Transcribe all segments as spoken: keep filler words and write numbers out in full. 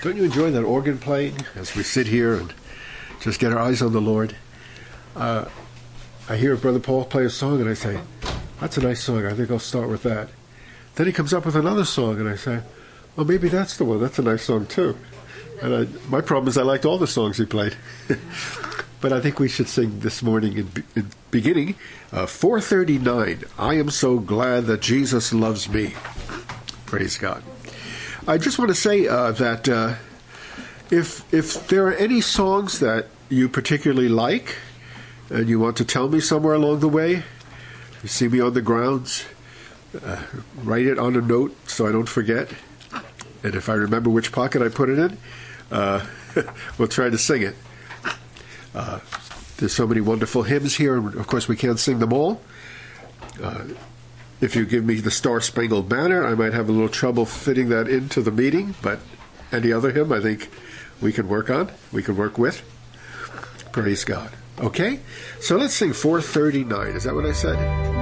Don't you enjoy that organ playing as we sit here and just get our eyes on the Lord? Uh, I hear Brother Paul play a song and I say, that's a nice song. I think I'll start with that. Then he comes up with another song and I say, well, maybe that's the one. That's a nice song too. And I, my problem is I liked all the songs he played. But I think we should sing this morning in, in beginning, uh, four thirty-nine, I am so glad that Jesus loves me. Praise God. I just want to say uh, that uh, if if there are any songs that you particularly like and you want to tell me somewhere along the way, you see me on the grounds, uh, write it on a note so I don't forget. And if I remember which pocket I put it in, uh, we'll try to sing it. Uh, there's so many wonderful hymns here, and of course we can't sing them all. Uh, if you give me the Star Spangled Banner, I might have a little trouble fitting that into the meeting, but any other hymn I think we can work on, we can work with. Praise God. Okay? So let's sing four thirty-nine. Is that what I said?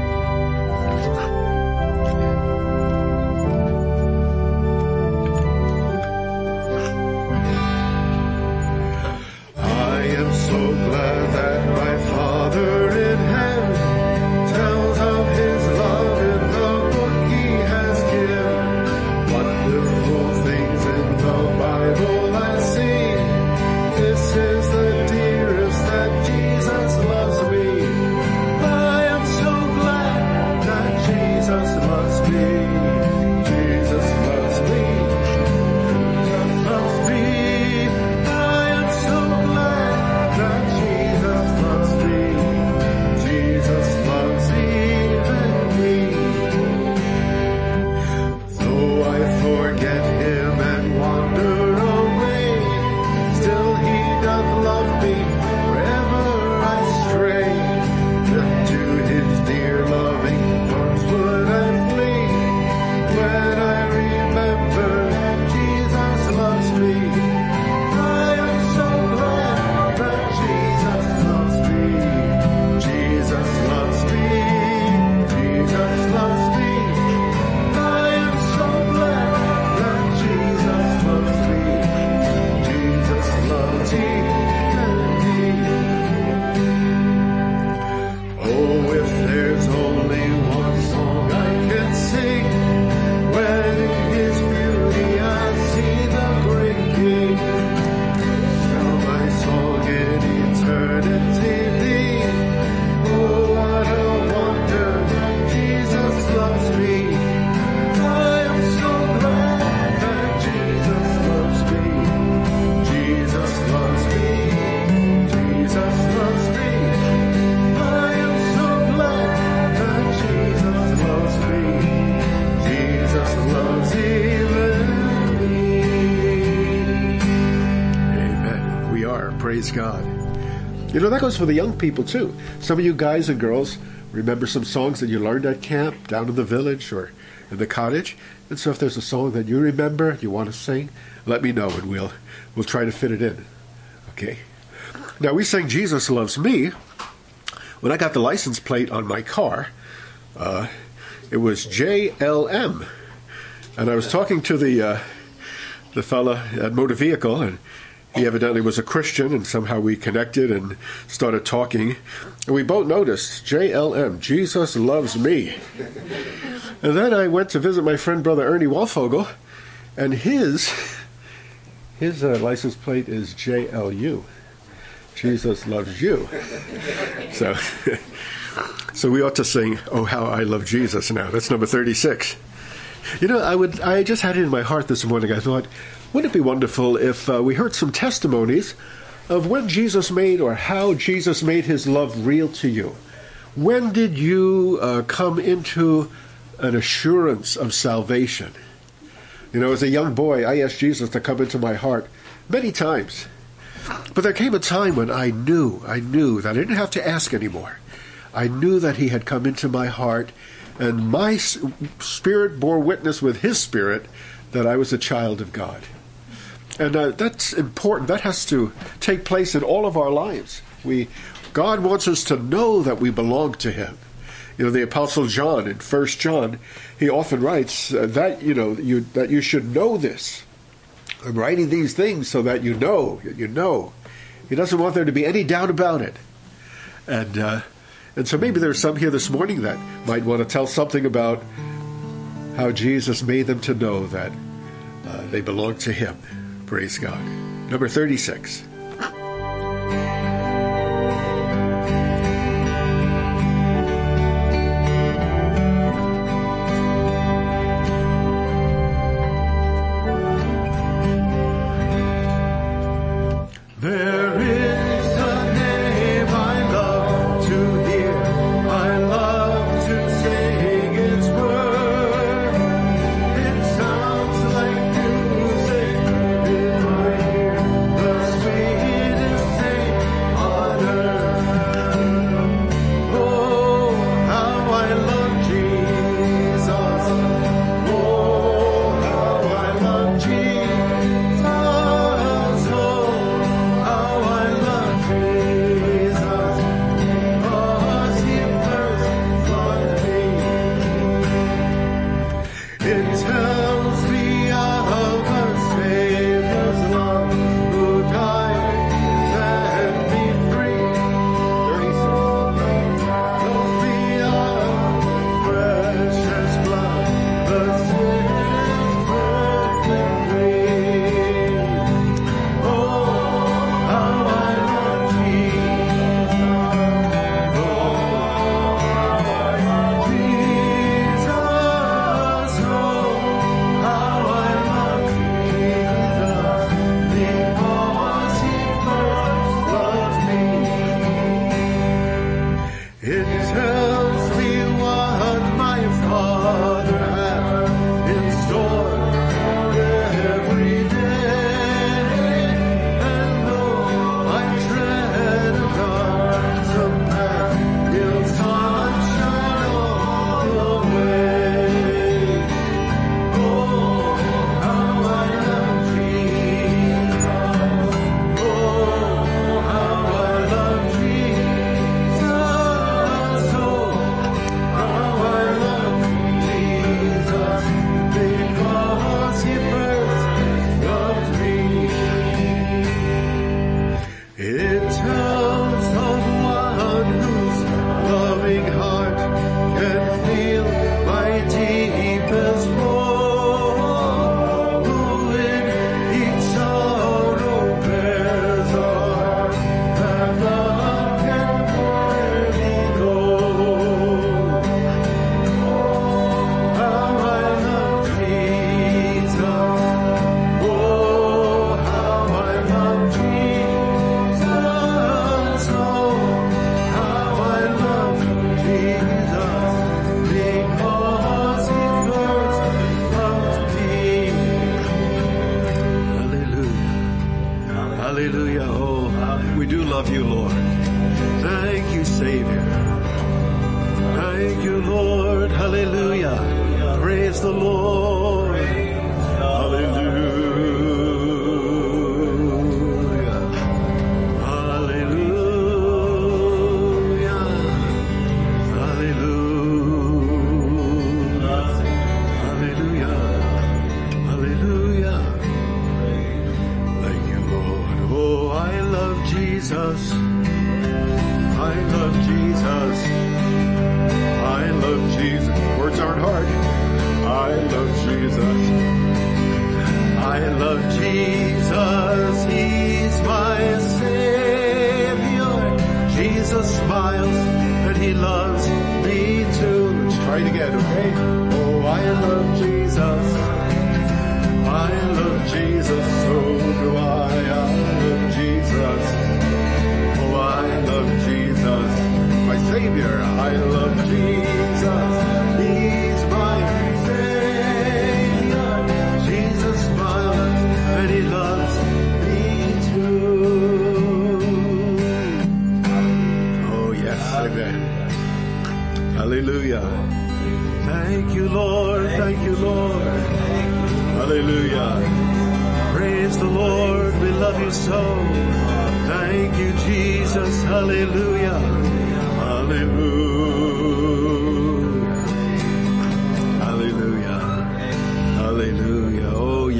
Praise God. You know, that goes for the young people too. Some of you guys and girls remember some songs that you learned at camp, down in the village, or in the cottage. And so if there's a song that you remember, you want to sing, let me know and we'll we'll try to fit it in. Okay? Now, we sang Jesus Loves Me. When I got the license plate on my car, uh, it was J L M. And I was talking to the uh, the fella at Motor Vehicle, and he evidently was a Christian, and somehow we connected and started talking. And we both noticed, J L M, Jesus Loves Me. And then I went to visit my friend, Brother Ernie Walfogel, and his his uh, license plate is J L U. Jesus Loves You. So, so we ought to sing, Oh, How I Love Jesus now. That's number thirty-six. You know, I would. I just had it in my heart this morning. I thought, wouldn't it be wonderful if uh, we heard some testimonies of when Jesus made or how Jesus made his love real to you? When did you uh, come into an assurance of salvation? You know, as a young boy, I asked Jesus to come into my heart many times. But there came a time when I knew, I knew that I didn't have to ask anymore. I knew that he had come into my heart, and my spirit bore witness with his spirit that I was a child of God. And uh, that's important. That has to take place in all of our lives. We, God wants us to know that we belong to him. You know, the Apostle John in First John, he often writes uh, that, you know, you, that you should know this, I'm writing these things so that you know, you know. He doesn't want there to be any doubt about it. And uh, and so maybe there's some here this morning that might want to tell something about how Jesus made them to know that uh, they belong to him. Praise God. Number thirty-six.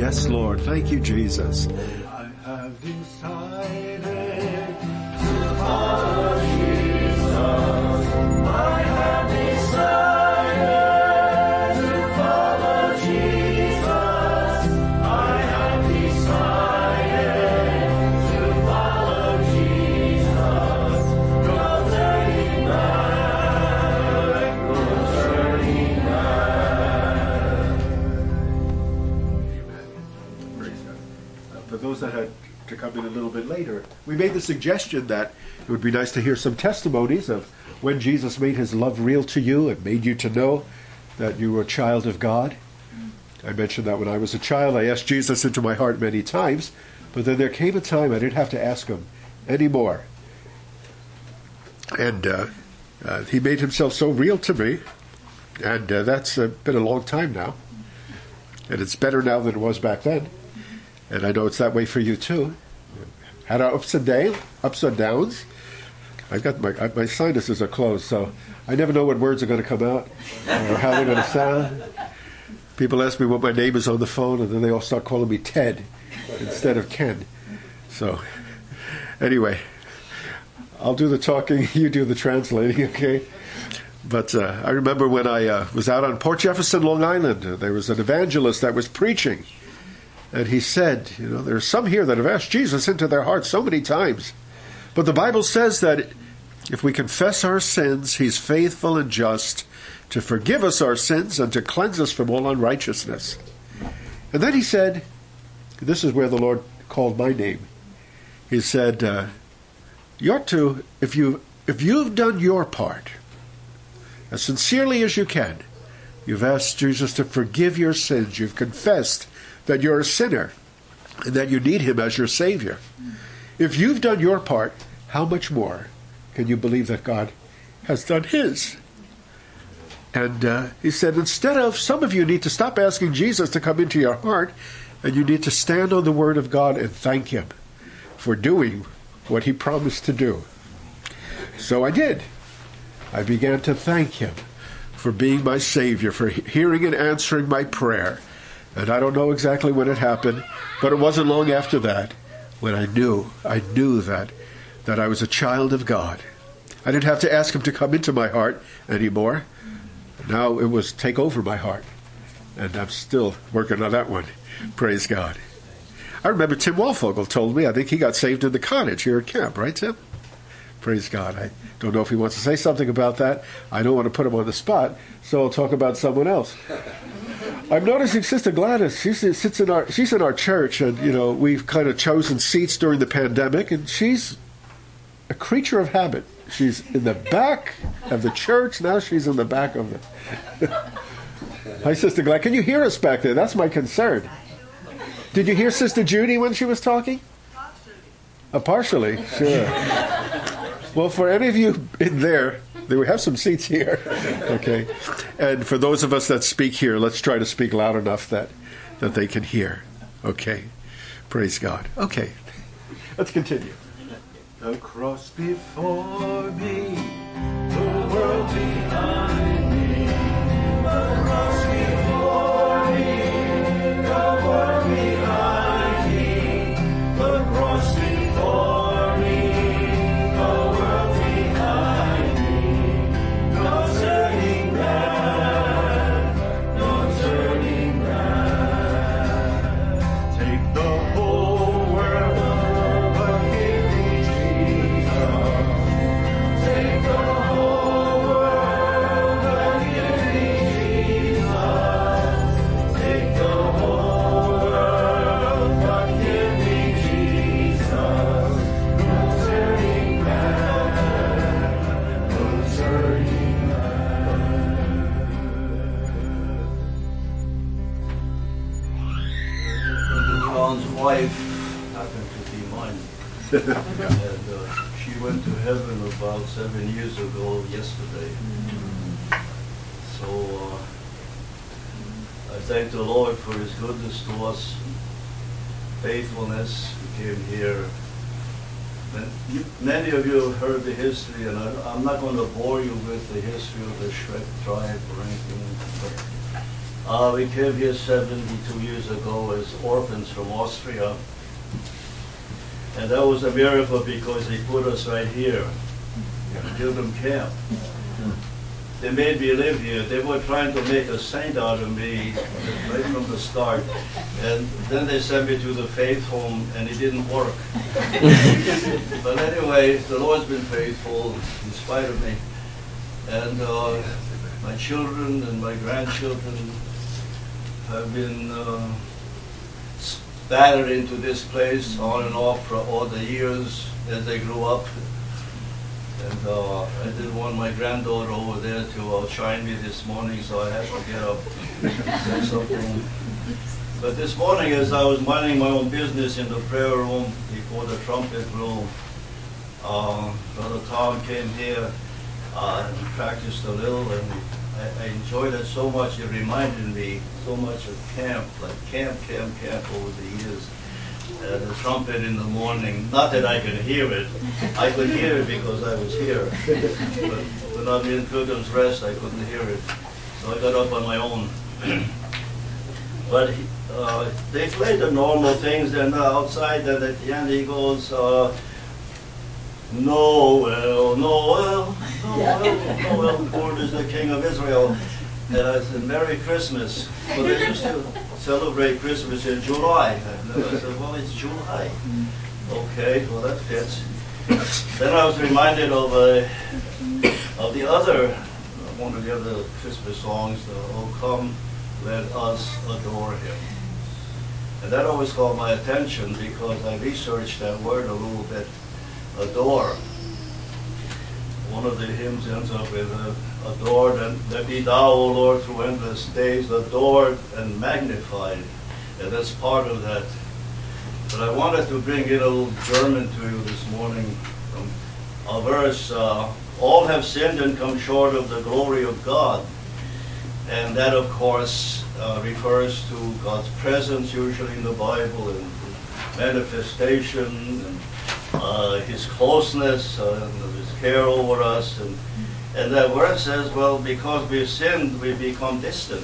Yes, Lord. Thank you, Jesus. I have decided to follow Jesus. I have decided to follow Jesus. I have decided to follow Jesus. No turning back, no turning back. For those that had to come in a little bit later, we made the suggestion that it would be nice to hear some testimonies of when Jesus made his love real to you and made you to know that you were a child of God. I mentioned that when I was a child, I asked Jesus into my heart many times, but then there came a time I didn't have to ask him anymore. And uh, uh, he made himself so real to me, and uh, that's uh, been a long time now. And it's better now than it was back then. And I know it's that way for you too. Had our ups and downs, ups and downs. I've got my my sinuses are closed, so I never know what words are going to come out or how they're going to sound. People ask me what my name is on the phone, and then they all start calling me Ted instead of Ken. So, anyway, I'll do the talking, you do the translating, okay? But uh, I remember when I uh, was out on Port Jefferson, Long Island, uh, there was an evangelist that was preaching. And he said, you know, there are some here that have asked Jesus into their hearts so many times. But the Bible says that if we confess our sins, he's faithful and just to forgive us our sins and to cleanse us from all unrighteousness. And then he said, this is where the Lord called my name. He said, uh, you ought to, if, you, if you've done your part, as sincerely as you can, you've asked Jesus to forgive your sins, you've confessed that you're a sinner and that you need him as your Savior. If you've done your part, how much more can you believe that God has done his? And uh, he said, instead of, some of you need to stop asking Jesus to come into your heart, and you need to stand on the Word of God and thank him for doing what he promised to do. So I did. I began to thank him for being my Savior, for hearing and answering my prayer. And I don't know exactly when it happened, but it wasn't long after that when I knew, I knew that, that I was a child of God. I didn't have to ask him to come into my heart anymore. Now it was take over my heart. And I'm still working on that one. Praise God. I remember Tim Walfogel told me, I think he got saved in the cottage here at camp, right, Tim? Praise God. I don't know if he wants to say something about that. I don't want to put him on the spot, so I'll talk about someone else. I'm noticing Sister Gladys, she sits in our, she's in our church, and, you know, we've kind of chosen seats during the pandemic, and she's a creature of habit. She's in the back of the church, now she's in the back of the... Hi, Sister Gladys. Can you hear us back there? That's my concern. Did you hear Sister Judy when she was talking? Partially. Uh, partially? Sure. Well, for any of you in there, we have some seats here, okay? And for those of us that speak here, let's try to speak loud enough that, that they can hear, okay? Praise God. Okay, let's continue. The cross before me, the world behind me, the cross before me, the world behind me, the cross before me, the world behind me, no turning back, no turning back. Take the whole world, but give me Jesus. Take the whole world, but give me Jesus. Take the whole world, but give me Jesus. No turning back, no turning John's wife happened to be mine. And uh, she went to heaven about seven years ago yesterday. So uh, I thank the Lord for his goodness to us, faithfulness. We came here. And you, many of you have heard the history, and I, I'm not going to bore you with the history of the Shrek tribe or anything, but Uh, we came here seventy-two years ago as orphans from Austria. And that was a miracle because they put us right here in Gilgum Camp. They made me live here. They were trying to make a saint out of me right from the start. And then they sent me to the faith home, and it didn't work. But anyway, the Lord's been faithful in spite of me. And uh, my children and my grandchildren have been uh, battered into this place on and off for all the years as they grew up. And uh, I didn't want my granddaughter over there to outshine me this morning, so I had to get up and say something. But this morning, as I was minding my own business in the prayer room before the trumpet blew, uh, Brother Tom came here uh, and practiced a little, and I, I enjoyed it so much. It reminded me so much of camp, like camp, camp, camp over the years. Uh, the trumpet in the morning, not that I could hear it. I could hear it because I was here. But when I'm in Pilgrim's Rest, I couldn't hear it. So I got up on my own. But uh, they played the normal things, and uh, outside, and at the end he goes, uh, Noel, Noel, Noel, Noel, born is the King of Israel. And I said, Merry Christmas. Well, they used to celebrate Christmas in July. And I said, well, it's July. Okay, well, that fits. Then I was reminded of, uh, of the other, one of the other Christmas songs, uh, Oh Come, Let Us Adore Him. And that always caught my attention because I researched that word a little bit, adore. One of the hymns ends up with uh, adored, and that be thou, O Lord, through endless days, adored and magnified. And that's part of that. But I wanted to bring in a little German to you this morning from a verse, uh, all have sinned and come short of the glory of God. And that, of course, uh, refers to God's presence, usually in the Bible, and manifestation, and uh, His closeness, uh, and His care over us. And, and that word says, well, because we've sinned, we become distant.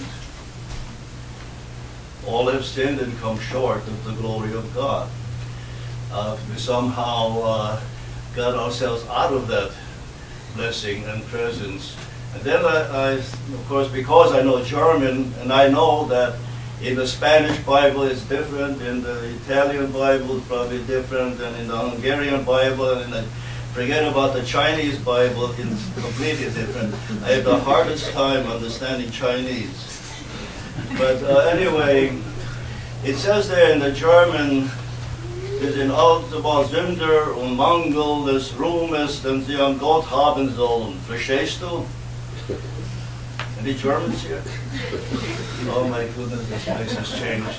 All have sinned and come short of the glory of God. Uh, we somehow uh, got ourselves out of that blessing and presence. And then I, I, of course, because I know German, and I know that in the Spanish Bible it's different, in the Italian Bible it's probably different, and in the Hungarian Bible, and in the, forget about the Chinese Bible, it's completely different. I have the hardest time understanding Chinese. But uh, anyway, it says there in the German, wir sind allzumal Sünder und Mangel des Ruhmes, den sie an Gott haben sollen. Verstehst du? Any Germans here? Oh my goodness, this place has changed.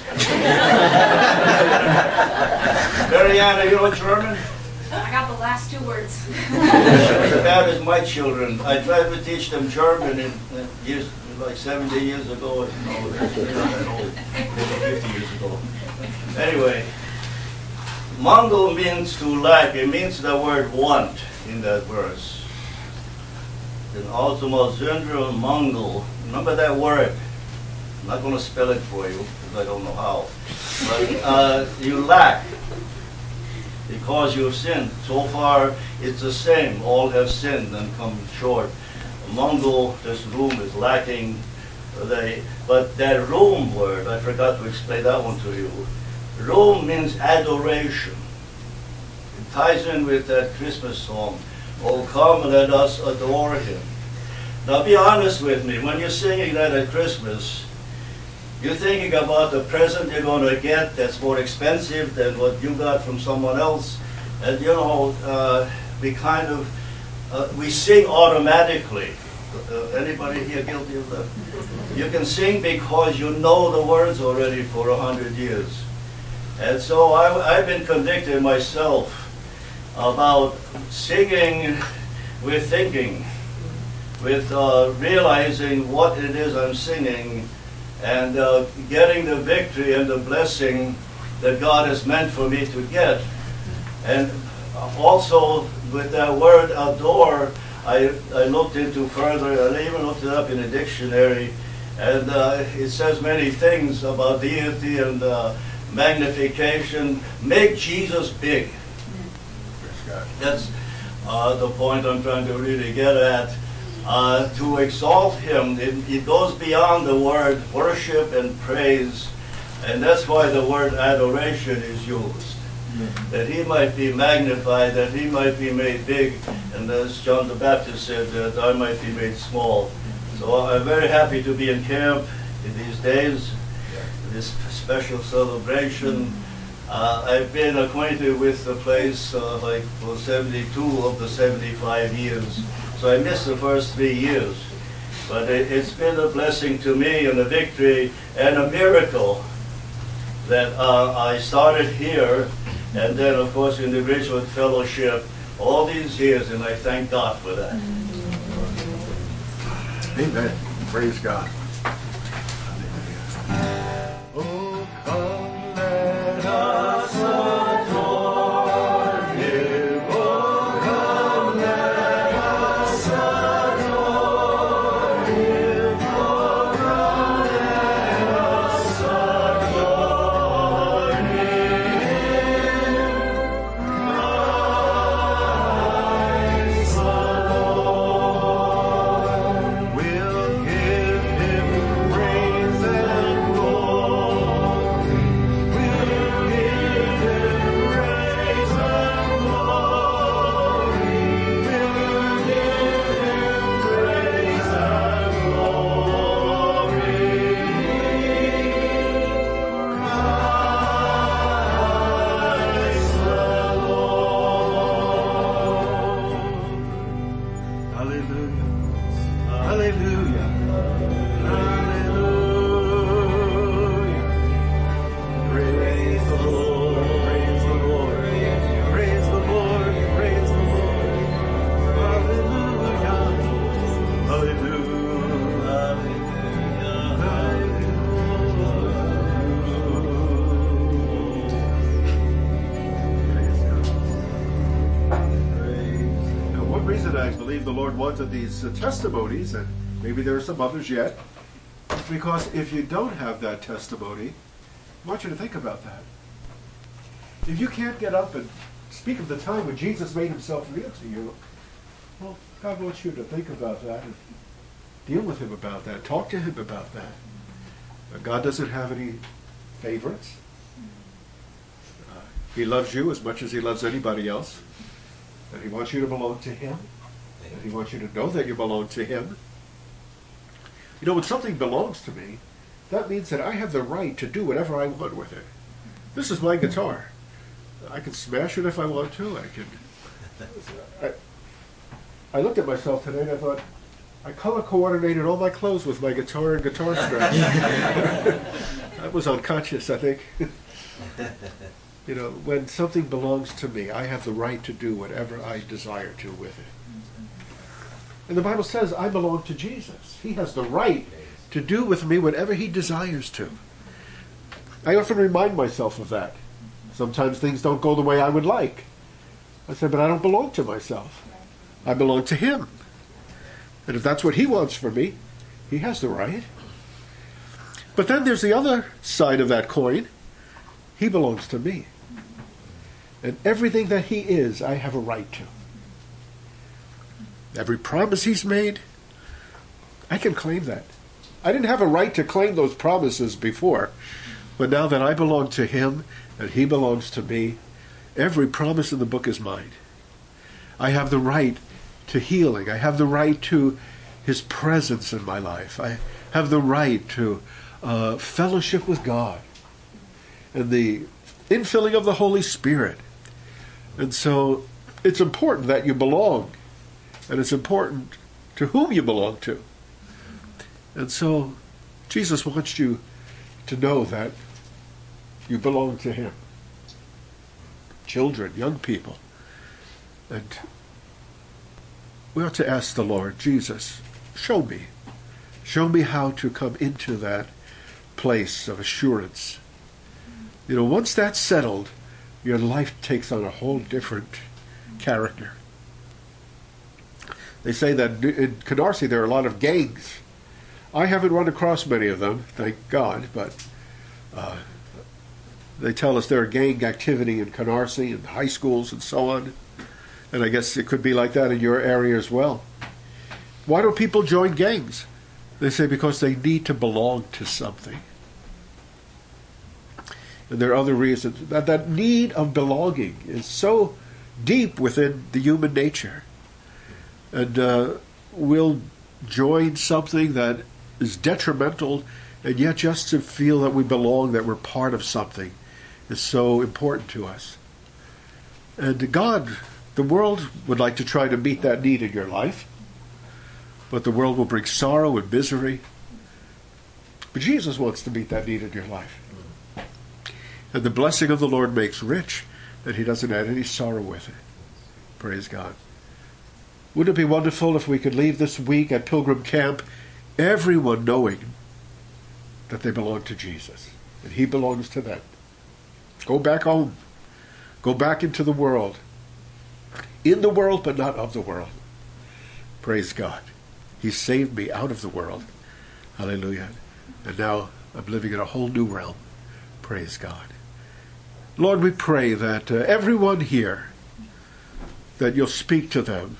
Mariana, you know German? I got the last two words. As bad as my children. I tried to teach them German in uh, years, like seventy years ago. No, they're not that old. Maybe fifty years ago. Anyway, Mangel means to lack. It means the word want in that verse. And ultima Sünder und Mangel. Remember that word. I'm not going to spell it for you because I don't know how. But uh, you lack because you have sinned. So far, it's the same. All have sinned and come short. Mangel, this room is lacking. They, but that room word, I forgot to explain that one to you. Room means adoration. It ties in with that Christmas song. Oh, come, let us adore Him. Now, be honest with me. When you're singing that at Christmas, you're thinking about the present you're going to get that's more expensive than what you got from someone else. And, you know, uh, we kind of, uh, we sing automatically. Uh, anybody here guilty of that? You can sing because you know the words already for a hundred years. And so I, I've been convicted myself about singing with thinking, with uh, realizing what it is I'm singing, and uh, getting the victory and the blessing that God has meant for me to get. And also with that word adore, I, I looked into further, I even looked it up in a dictionary, And uh, it says many things about deity and uh, magnification. Make Jesus big. That's uh, the point I'm trying to really get at. Uh, to exalt him, it, it goes beyond the word worship and praise, and that's why the word adoration is used. Mm-hmm. That he might be magnified, that he might be made big, and as John the Baptist said, that I might be made small. So I'm very happy to be in camp in these days, this special celebration. Uh, I've been acquainted with the place uh, like for seventy-two of the seventy-five years. So I missed the first three years. But it, it's been a blessing to me and a victory and a miracle that uh, I started here and then, of course, in the Ridgewood Fellowship all these years, and I thank God for that. Amen. Praise God. Oh, come, let us adore him. Oh, come, let us adore him. Oh, come, let us adore him. Christ the Lord. We'll give him praise and glory. We'll give him praise and glory. We'll give him praise and glory. Christ the Lord. Hallelujah. Hallelujah. Hallelujah. Praise the Lord. Praise the Lord. Praise the Lord. Praise the Lord. Hallelujah. Hallelujah. Now, one reason I believe the Lord wanted these uh, testimonies, and maybe there are some others yet, is because if you don't have that testimony, I want you to think about that. If you can't get up and speak of the time when Jesus made himself real to you, well, God wants you to think about that and deal with him about that. Talk to him about that. Uh, God doesn't have any favorites. Uh, he loves you as much as he loves anybody else. And he wants you to belong to him. And he wants you to know that you belong to him. You know, when something belongs to me, that means that I have the right to do whatever I want with it. This is my guitar. I can smash it if I want to. I can. I, I looked at myself today and I thought, I color coordinated all my clothes with my guitar and guitar straps. That was unconscious, I think. You know, when something belongs to me, I have the right to do whatever I desire to with it. And the Bible says I belong to Jesus. He has the right to do with me whatever he desires to. I often remind myself of that. Sometimes things don't go the way I would like. I say, but I don't belong to myself. I belong to him. And if that's what he wants for me, he has the right. But then there's the other side of that coin. He belongs to me. And everything that he is, I have a right to. Every promise he's made, I can claim that. I didn't have a right to claim those promises before, but now that I belong to him and he belongs to me, every promise in the book is mine. I have the right to healing. I have the right to his presence in my life. I have the right to uh, fellowship with God and the infilling of the Holy Spirit. And so it's important that you belong, and it's important to whom you belong to. And so Jesus wants you to know that you belong to him. Children, young people. And we ought to ask the Lord, Jesus, show me. Show me how to come into that place of assurance. You know, once that's settled, your life takes on a whole different character. They say that in Canarsie there are a lot of gangs. I haven't run across many of them, thank God, but uh, they tell us there are gang activity in Canarsie and high schools and so on. And I guess it could be like that in your area as well. Why don't people join gangs? They say because they need to belong to something. And there are other reasons. That, that need of belonging is so deep within the human nature. And uh, we'll join something that is detrimental, and yet just to feel that we belong, that we're part of something, is so important to us. And God, the world would like to try to meet that need in your life, but the world will bring sorrow and misery. But Jesus wants to meet that need in your life. And the blessing of the Lord makes rich, and he doesn't add any sorrow with it. Praise God. Wouldn't it be wonderful if we could leave this week at Pilgrim Camp, everyone knowing that they belong to Jesus, and he belongs to them. Go back home. Go back into the world. In the world, but not of the world. Praise God. He saved me out of the world. Hallelujah. And now I'm living in a whole new realm. Praise God. Lord, we pray that uh, everyone here, that you'll speak to them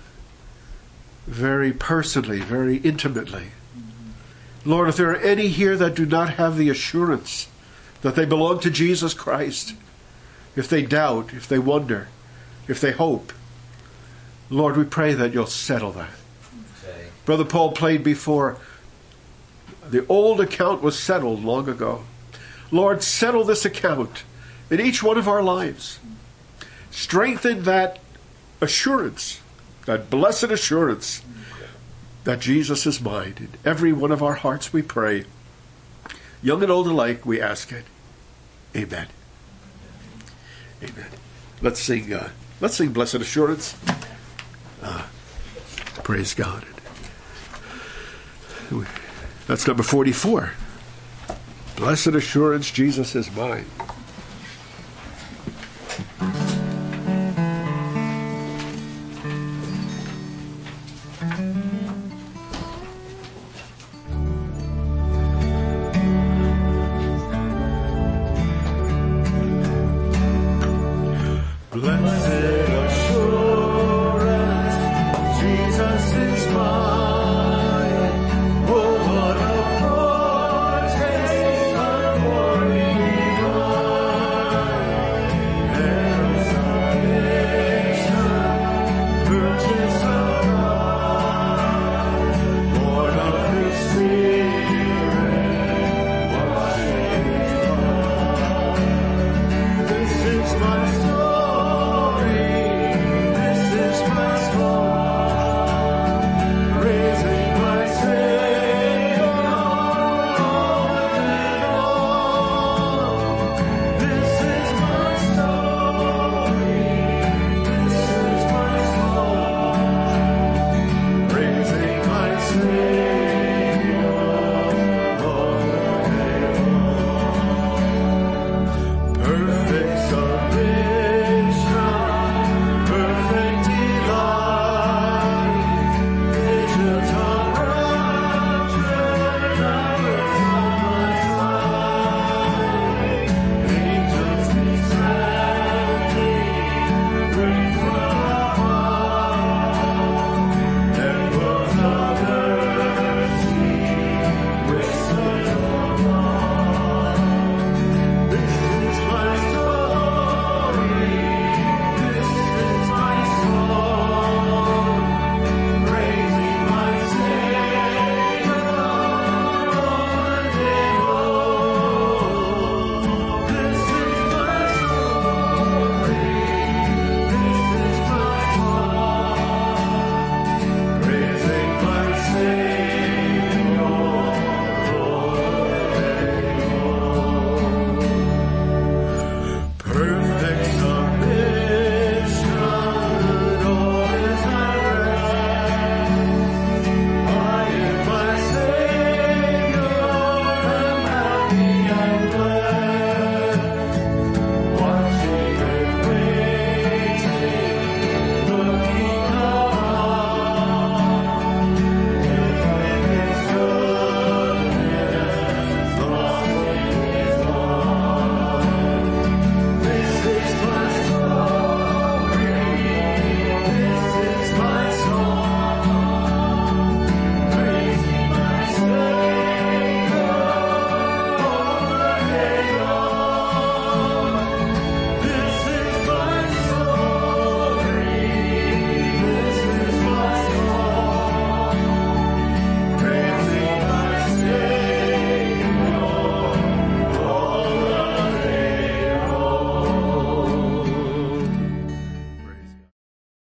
very personally, very intimately. Lord, if there are any here that do not have the assurance that they belong to Jesus Christ, if they doubt, if they wonder, if they hope, Lord, we pray that you'll settle that. Okay. Brother Paul played before. The old account was settled long ago. Lord, settle this account in each one of our lives. Strengthen that assurance, that blessed assurance that Jesus is mine. In every one of our hearts we pray. Young and old alike, we ask it. Amen. Amen. Let's sing, uh, let's sing Blessed Assurance. Uh, praise God. That's number forty-four. Blessed assurance, Jesus is mine.